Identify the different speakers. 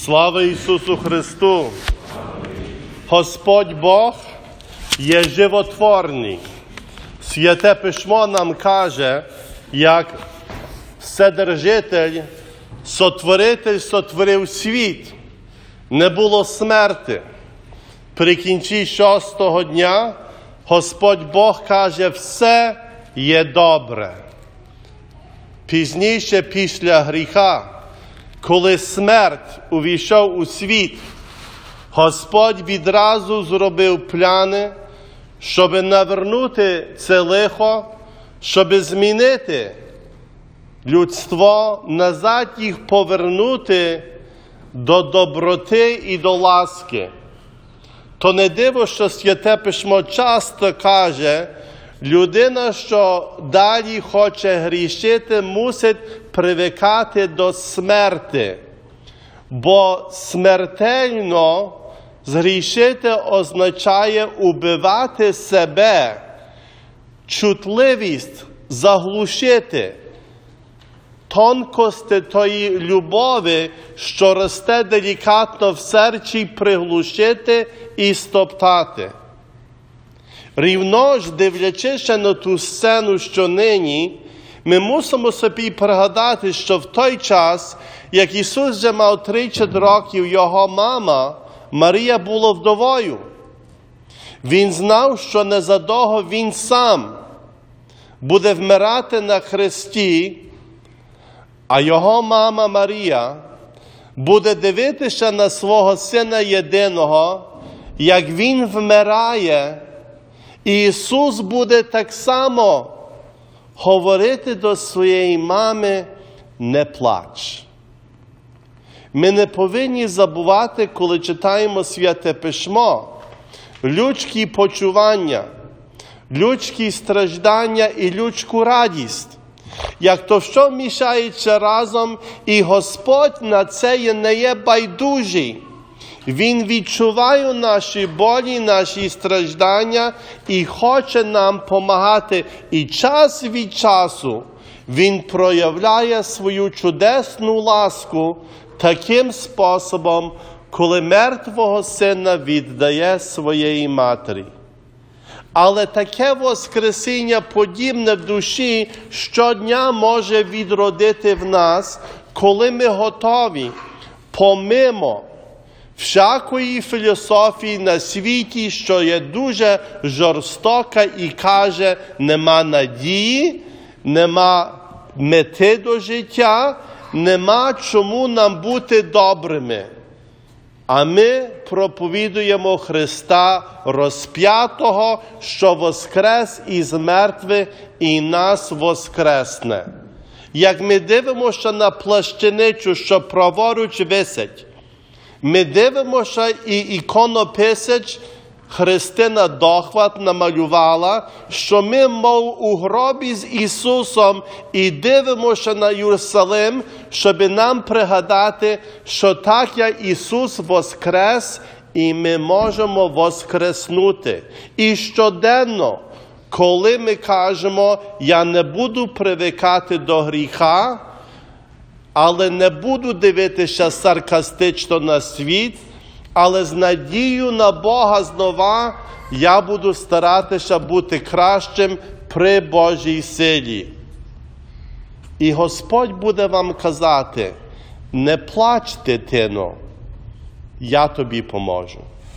Speaker 1: Слава Ісусу Христу! Господь Бог є животворний. Святе Письмо нам каже, як Вседержитель, Сотворитель сотворив світ. Не було смерти. При кінці 6-го дня Господь Бог каже, все є добре. Пізніше, після гріха, коли смерть увійшов у світ, Господь відразу зробив плани, щоб навернути це лихо, щоб змінити людство, назад їх повернути до доброти і до ласки. То не диво, що Святе Письмо часто каже, людина, що далі хоче грішити, мусить привикати до смерти. Бо смертельно згрішити означає убивати себе, чутливість заглушити, тонкості тої любові, що росте делікатно в серці, приглушити і стоптати. Рівно ж, дивлячись на ту сцену, що нині, ми мусимо собі пригадати, що в той час, як Ісус вже мав 30 років, його мама Марія була вдовою. Він знав, що незадовго він сам буде вмирати на хресті, а його мама Марія буде дивитися на свого сина єдиного, як він вмирає, і Ісус буде так само говорити до своєї мами: не плач. Ми не повинні забувати, коли читаємо Святе Письмо, людські почування, людські страждання і людську радість. Як то що мішається разом, і Господь на це не є байдужий. Він відчуває наші болі, наші страждання і хоче нам помагати. І час від часу Він проявляє свою чудесну ласку таким способом, коли мертвого сина віддає своєї матері. Але таке воскресіння, подібне в душі, щодня може відродити в нас, коли ми готові, помимо всякої філософії на світі, що є дуже жорстока і каже, нема надії, нема мети до життя, нема чому нам бути добрими. А ми проповідуємо Христа розп'ятого, що воскрес із мертвих і нас воскресне. Як ми дивимося на плащаницю, що праворуч висить, ми дивимося, і іконописач Христина Дохват намалювала, що ми, мов у гробі з Ісусом, і дивимося на Єрусалим, щоб нам пригадати, що так, як Ісус воскрес, і ми можемо воскреснути. І щоденно, коли ми кажемо, я не буду привикати до гріха, але не буду дивитися саркастично на світ, але з надією на Бога знова я буду старатися бути кращим при Божій силі. І Господь буде вам казати: не плач, дитино, я тобі поможу.